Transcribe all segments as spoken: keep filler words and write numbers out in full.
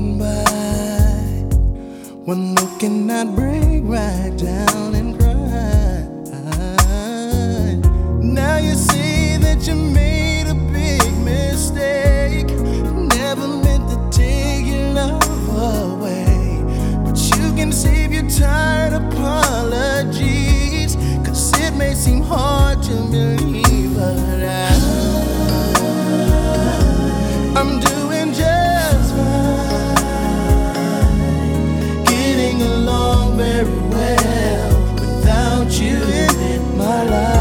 walking by, one look and I'd break right down and cry. Now you see that you made a big mistake. Never meant to take your love away, but you can save your tired apologies, 'cause it may seem hard to believe, but I, I'm doing just fine, getting along very well without you in my life.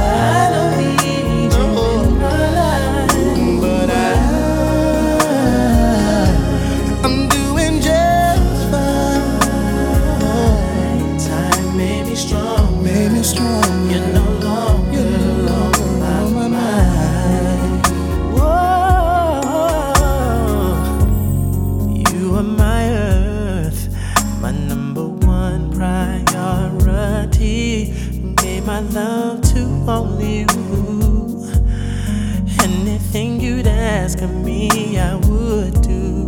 You're no longer, You're no longer on my mind. Whoa, you are my earth, my number one priority. Gave my love to only you. Anything you'd ask of me, I would do.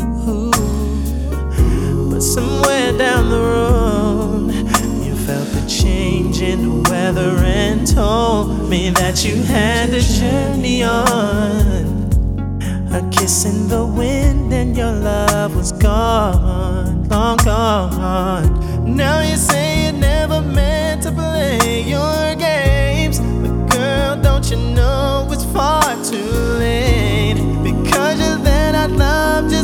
But somewhere down the road, felt the change in the weather and told me that you had a journey on. A kiss in the wind and your love was gone, long gone. Now you say you never meant to play your games, but girl, don't you know it's far too late? Because you're there, I loved you